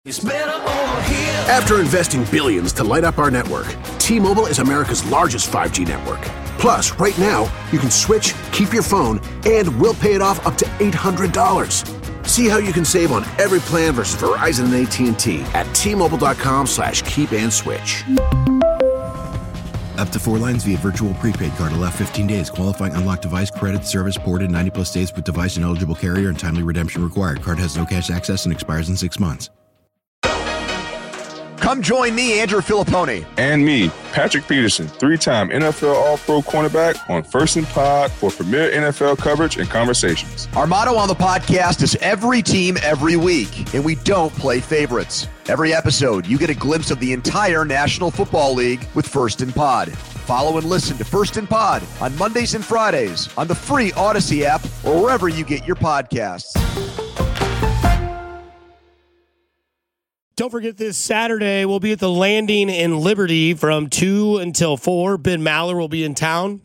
After investing billions to light up our network, T-Mobile is America's largest 5G network. Plus, right now, you can switch, keep your phone, and we'll pay it off up to $800. See how you can save on every plan versus Verizon and AT&T at T-Mobile.com/keep-and-switch. Up to 4 lines via virtual prepaid card. Allow 15 days. Qualifying unlocked device credit service ported 90-plus days with device and eligible carrier and timely redemption required. Card has no cash access and expires in 6 months. Come join me, Andrew Filippone. And me, Patrick Peterson, 3-time NFL All-Pro cornerback on First and Pod for premier NFL coverage and conversations. Our motto on the podcast is every team, every week, and we don't play favorites. Every episode, you get a glimpse of the entire National Football League with First and Pod. Follow and listen to First and Pod on Mondays and Fridays on the free Odyssey app or wherever you get your podcasts. Don't forget this Saturday, we'll be at the Landing in Liberty from 2 until 4. Ben Maller will be in town.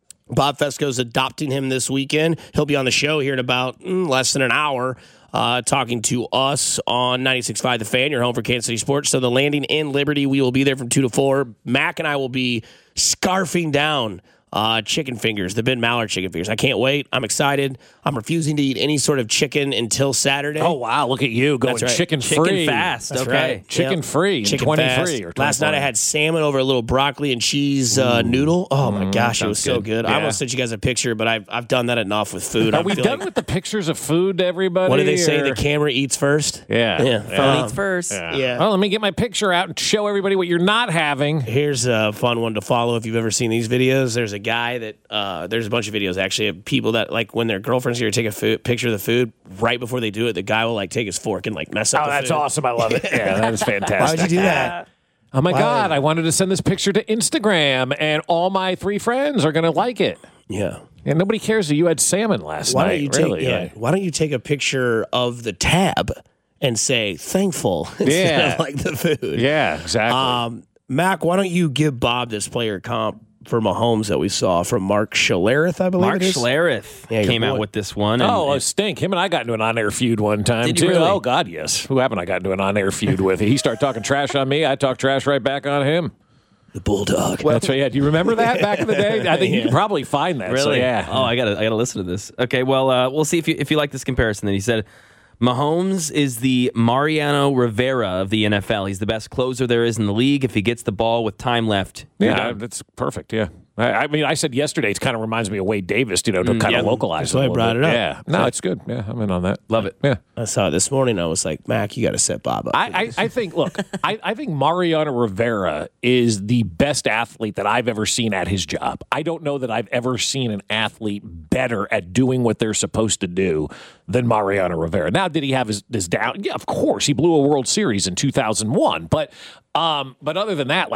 Bob Fesco's adopting him this weekend. He'll be on the show here in about less than an hour, talking to us on 96.5 The Fan, your home for Kansas City sports. So the Landing in Liberty, we will be there from 2 to 4. Mac and I will be scarfing down chicken fingers, the Ben Maller chicken fingers. I can't wait. I'm excited. I'm refusing to eat any sort of chicken until Saturday. Oh, wow. Look at you going chicken free. Chicken fast. That's okay. Right. Chicken free. Chicken 23 fast. or 24. Last night I had salmon over a little broccoli and cheese noodle. Oh, my gosh. It was so good. Yeah. I almost sent you guys a picture, but I've done that enough with food. Are we done with the pictures of food to everybody? What do they say? The camera eats first? Yeah. Phone eats first. Yeah. Well, let me get my picture out and show everybody what you're not having. Here's a fun one to follow if you've ever seen these videos. There's a guy that there's a bunch of videos actually of people that like when their girlfriend's here to take a picture of the food right before they do it, the guy will like take his fork and like mess up the that's food. awesome. I love it. Yeah, that is fantastic. Why would you do that? Oh my God, I wanted to send this picture to Instagram and all my 3 friends are going to like it. Yeah. And nobody cares that you had salmon last night. Why don't you take a picture of the tab and say thankful instead of like the food? Yeah, exactly. Mac, why don't you give Bob this player comp for Mahomes that we saw from Mark Schlereth, I believe Mark it is? Schlereth came out with this one. And stink. Him and I got into an on-air feud one time, Did too. you really? Oh, God, yes. Who haven't I got into an on-air feud with? He started talking trash on me. I talked trash right back on him. The Bulldog. That's right. Yeah. Do you remember that back in the day? I think you can probably find that. Really? So, yeah. Oh, I gotta listen to this. Okay, well, we'll see if you like this comparison. Then he said, Mahomes is the Mariano Rivera of the NFL. He's the best closer there is in the league. If he gets the ball with time left, yeah, that's perfect. Yeah. I mean, I said yesterday, it kind of reminds me of Wade Davis, to kind of localize That's why I brought it up. Yeah. No, it's good. Yeah, I'm in on that. Love it. Yeah. I saw it this morning. I was like, Mac, you got to set Bob up. I think, look, I think Mariano Rivera is the best athlete that I've ever seen at his job. I don't know that I've ever seen an athlete better at doing what they're supposed to do than Mariano Rivera. Now, did he have his down? Yeah, of course. He blew a World Series in 2001. But other than that,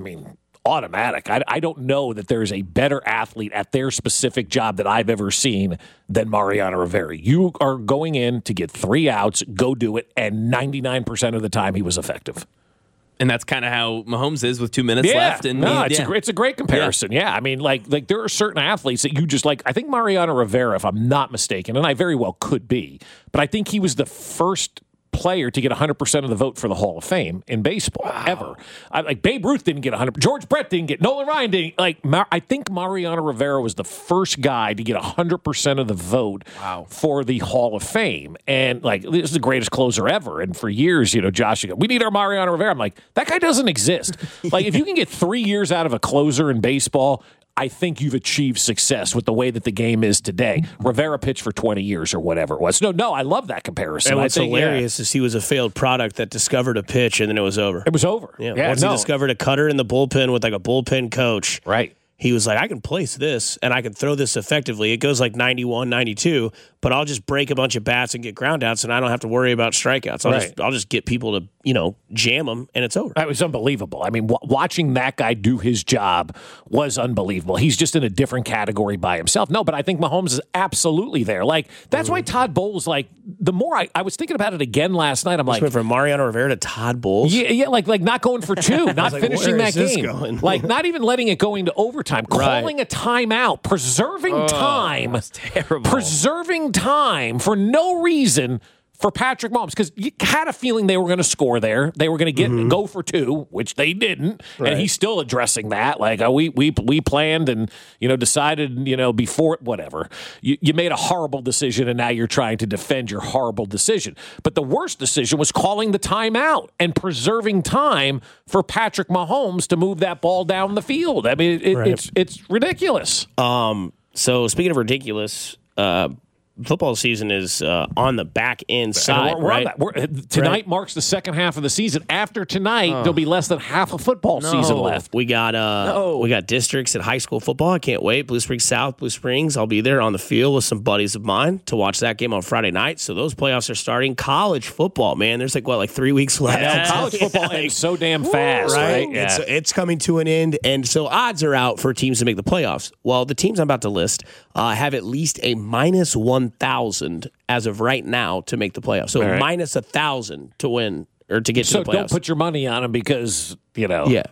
automatic. I don't know that there's a better athlete at their specific job that I've ever seen than Mariano Rivera. You are going in to get 3 outs, go do it, and 99% of the time he was effective. And that's kind of how Mahomes is with 2 minutes left. And it's a great comparison. Yeah, I mean, like there are certain athletes that you just like. I think Mariano Rivera, if I'm not mistaken, and I very well could be, but I think he was the first player to get 100% of the vote for the Hall of Fame in baseball ever. Babe Ruth didn't get 100%. George Brett didn't get. Nolan Ryan didn't. I think Mariano Rivera was the first guy to get 100% of the vote for the Hall of Fame. And this is the greatest closer ever. And for years, Josh, we need our Mariano Rivera. I'm like, that guy doesn't exist. If you can get 3 years out of a closer in baseball, I think you've achieved success with the way that the game is today. Rivera pitched for 20 years or whatever it was. No, I love that comparison. And what's hilarious is he was a failed product that discovered a pitch and then it was over. It was over. Once he discovered a cutter in the bullpen with a bullpen coach. Right. He was like, I can place this and I can throw this effectively. It goes 91, 92, but I'll just break a bunch of bats and get ground outs and I don't have to worry about strikeouts. I'll just get people to, jam them and it's over. It was unbelievable. I mean, watching that guy do his job was unbelievable. He's just in a different category by himself. No, but I think Mahomes is absolutely there. That's why Todd Bowles, the more I was thinking about it again last night, I'm like, went from Mariano Rivera to Todd Bowles? Yeah, like not going for 2, not finishing that game. Not even letting it go into overtime, calling a timeout, preserving time. That's terrible. Preserving time for no reason for Patrick Mahomes, because you had a feeling they were going to score there. They were going to go for 2, which they didn't, and he's still addressing that. Like, we planned and decided before whatever. You made a horrible decision, and now you're trying to defend your horrible decision. But the worst decision was calling the timeout and preserving time for Patrick Mahomes to move that ball down the field. I mean, it's ridiculous. So speaking of ridiculous. Football season is on the back end side. Tonight marks the second half of the season. After tonight, there'll be less than half a football season left. We got districts at high school football. I can't wait. Blue Springs South, Blue Springs. I'll be there on the field with some buddies of mine to watch that game on Friday night. So those playoffs are starting. College football, man. There's 3 weeks left. College football ends so damn fast, right? Yeah. It's coming to an end, and so odds are out for teams to make the playoffs. Well, the teams I'm about to list have at least a minus 1,000 as of right now to make the playoffs. So minus 1,000 to win or to get to the playoffs. So don't put your money on them because, Yeah.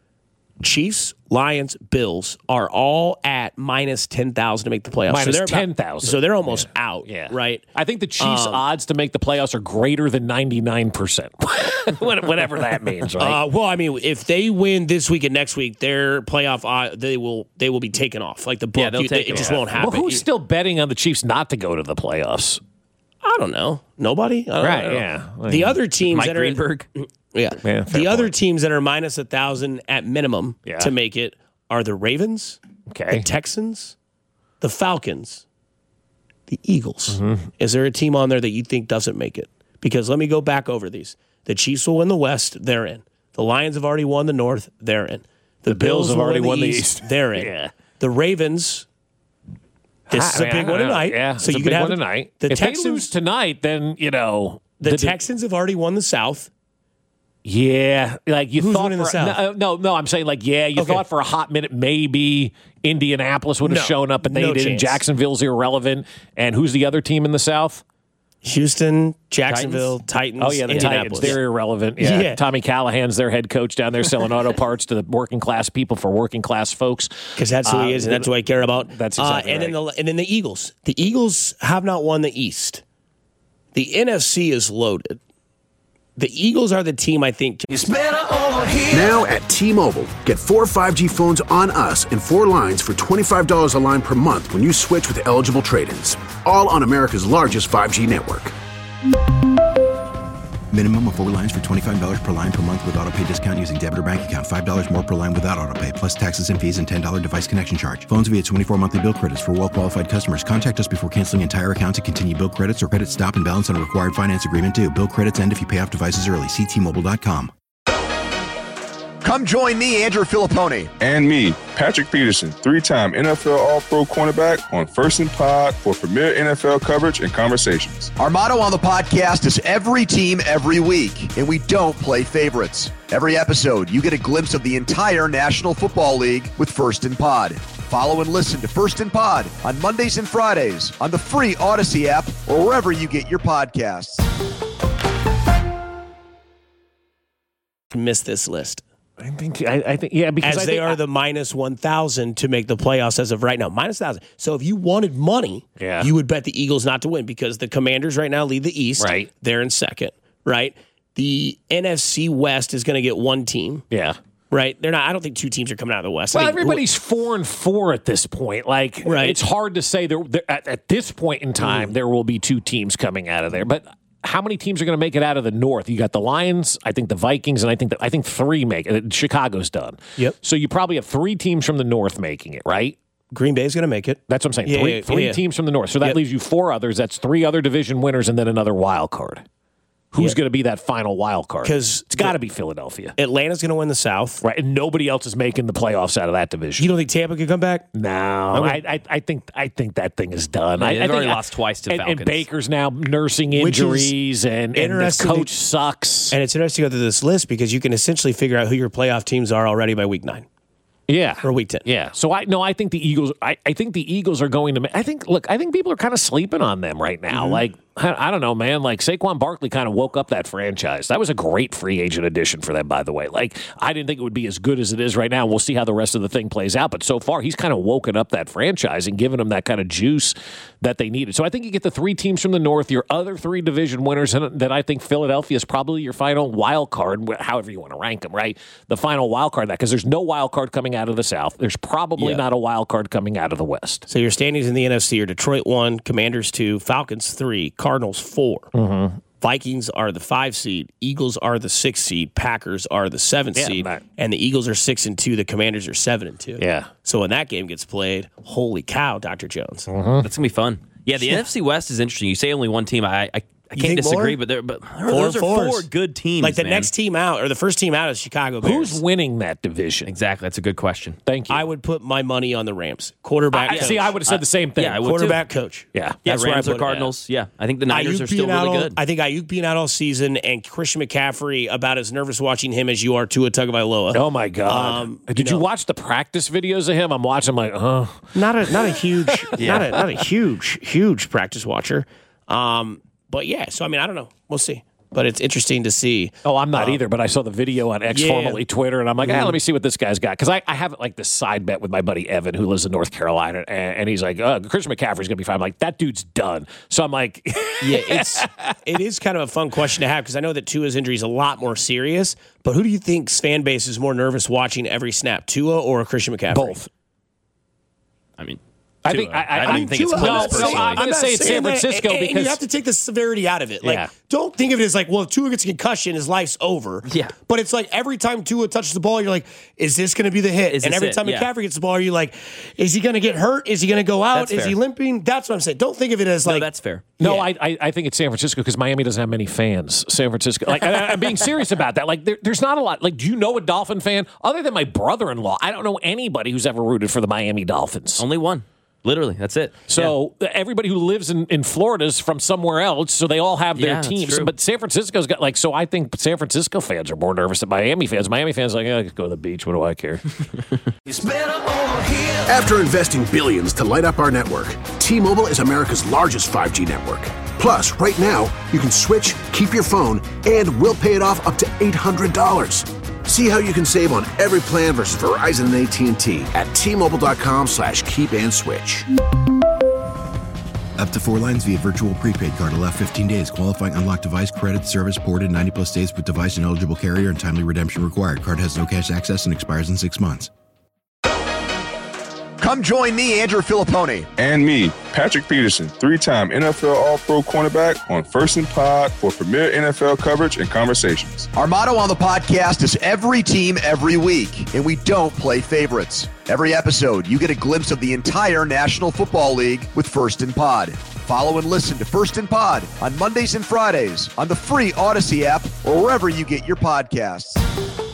Chiefs, Lions, Bills are all at minus 10,000 to make the playoffs. Minus 10,000. So they're almost out, right? I think the Chiefs' odds to make the playoffs are greater than 99%, whatever that means, right? Well, I mean, if they win this week and next week, their playoff they will be taken off. Like the book, it just won't happen. Well, who's still betting on the Chiefs not to go to the playoffs? I don't know. Nobody? Yeah. The other teams Mike that Greenberg. The other teams that are minus 1,000 at minimum to make it are the Ravens, the Texans, the Falcons, the Eagles. Is there a team on there that you think doesn't make it? Because let me go back over these. The Chiefs will win the West. They're in. The Lions have already won the North. They're in. The Bills have already won the East. They're in. Yeah. The Ravens. This is a big one tonight. Yeah, so it's you a can big have one tonight. The if Texans they lose tonight, then the Texans have already won the South. Yeah, like you Who's thought. winning the South? No. I'm saying you thought for a hot minute maybe Indianapolis would have shown up, but they didn't. Chance. Jacksonville's irrelevant. And who's the other team in the South? Houston, Jacksonville, Titans. Oh, yeah, the Titans. They're irrelevant. Yeah. Tommy Callahan's their head coach down there selling auto parts to the working class people for working class folks. Because that's who he is, and that's who I care about. That's exactly right. And then the Eagles. The Eagles have not won the East. The NFC is loaded. The Eagles are the team, I think. Now at T-Mobile, get 4 5G phones on us and 4 lines for $25 a line per month when you switch with eligible trade-ins. All on America's largest 5G network. Minimum of 4 lines for $25 per line per month with autopay discount using debit or bank account. $5 more per line without autopay, plus taxes and fees and $10 device connection charge. Phones via 24 monthly bill credits for well-qualified customers. Contact us before canceling entire account to continue bill credits or credit stop and balance on a required finance agreement due. Bill credits end if you pay off devices early. See T-Mobile.com. Come join me, Andrew Filippone. And me, Patrick Peterson, 3-time NFL All-Pro cornerback on First and Pod for premier NFL coverage and conversations. Our motto on the podcast is every team, every week, and we don't play favorites. Every episode, you get a glimpse of the entire National Football League with First and Pod. Follow and listen to First and Pod on Mondays and Fridays on the free Odyssey app or wherever you get your podcasts. Miss this list. I think, because they are the minus 1,000 to make the playoffs as of right now. Minus 1,000. So if you wanted money, you would bet the Eagles not to win because the Commanders right now lead the East. Right. They're in second, right? The NFC West is going to get one team. Yeah. Right? They're not. I don't think 2 teams are coming out of the West. Well, everybody's 4-4 at this point. It's hard to say at this point in time there will be 2 teams coming out of there. But how many teams are going to make it out of the North? You got the Lions, I think the Vikings, and I think 3 make it. Chicago's done. Yep. So you probably have 3 teams from the North making it, right? Green Bay's going to make it. That's what I'm saying. Three teams from the North. So that leaves you 4 others. That's 3 other division winners and then another wild card. Who's going to be that final wild card? Because it's got to be Philadelphia. Atlanta's going to win the South. Right, and nobody else is making the playoffs out of that division. You don't think Tampa could come back? No. I think that thing is done. They've I think already lost twice to Falcons. And Baker's now nursing injuries, and the coach sucks. And it's interesting to go through this list because you can essentially figure out who your playoff teams are already by week 9. Yeah. Or week 10. Yeah. So I think the Eagles I think the Eagles are going to I think people are kind of sleeping on them right now. I don't know, man. Like, Saquon Barkley kind of woke up that franchise. That was a great free agent addition for them, by the way. Like, I didn't think it would be as good as it is right now. We'll see how the rest of the thing plays out. But so far, he's kind of woken up that franchise and given them that kind of juice that they needed. So I think you get the 3 teams from the North, your other 3 division winners, and that I think Philadelphia is probably your final wild card, however you want to rank them, right? The final wild card, because there's no wild card coming out of the South. There's probably not a wild card coming out of the West. So your standings in the NFC are Detroit 1, Commanders 2, Falcons 3, Cardinals 4. Mm-hmm. Vikings are the 5 seed, Eagles are the 6 seed, Packers are the 7 seed, and the Eagles are 6-2, the Commanders are 7-2. Yeah. So when that game gets played, holy cow, Dr. Jones. That's going to be fun. Yeah, the NFC West is interesting. You say only one team. I can't disagree, but those are 4 good teams. Like the next team out, or the first team out is Chicago Bears. Who's winning that division? Exactly. That's a good question. Thank you. I would put my money on the Rams. Quarterback coach. See, I would have said the same thing. Yeah, I would quarterback coach. Yeah. That's Rams or Cardinals. Yeah. I think the Niners are still really good. I think Ayuk being out all season and Christian McCaffrey about as nervous watching him as you are Tua Tagovailoa. Oh, my God. Did you watch the practice videos of him? I'm watching, I'm like, oh. Not a huge, not a huge practice watcher. But yeah, so I mean, I don't know. We'll see. But it's interesting to see. Oh, I'm not either, but I saw the video on X, formerly Twitter, and I'm like, let me see what this guy's got. Because I have like this side bet with my buddy Evan, who lives in North Carolina, and he's like, Christian McCaffrey's going to be fine. I'm like, that dude's done. So I'm like... it is kind of a fun question to have, because I know that Tua's injury is a lot more serious, but who do you think's fan base is more nervous watching every snap, Tua or Christian McCaffrey? Both. I mean... I think it's I'm going to say it's San Francisco because you have to take the severity out of it. Like, don't think of it as like, well, if Tua gets a concussion, his life's over. Yeah. But it's like every time Tua touches the ball, you're like, is this going to be the hit? And every time McCaffrey gets the ball, you're like, is he going to get hurt? Is he going to go out? Is he limping? That's what I'm saying. Don't think of it as like. No, that's fair. No, I think it's San Francisco because Miami doesn't have many fans. San Francisco, like, I'm being serious about that. Like, there's not a lot. Like, do you know a Dolphin fan other than my brother-in-law? I don't know anybody who's ever rooted for the Miami Dolphins. Only one. Literally, that's it. So everybody who lives in Florida is from somewhere else, so they all have their teams. But San Francisco's got so I think San Francisco fans are more nervous than Miami fans. Miami fans are like, I could go to the beach. What do I care? After investing billions to light up our network, T-Mobile is America's largest 5G network. Plus, right now, you can switch, keep your phone, and we'll pay it off up to $800. See how you can save on every plan versus Verizon and AT&T at T-Mobile.com/keep-and-switch. Up to 4 lines via virtual prepaid card. Allow 15 days. Qualifying unlocked device credit service ported 90-plus days with device and eligible carrier and timely redemption required. Card has no cash access and expires in 6 months. Come join me, Andrew Filippone. And me, Patrick Peterson, 3-time NFL All-Pro cornerback on First and Pod for premier NFL coverage and conversations. Our motto on the podcast is every team, every week, and we don't play favorites. Every episode, you get a glimpse of the entire National Football League with First and Pod. Follow and listen to First and Pod on Mondays and Fridays on the free Odyssey app or wherever you get your podcasts.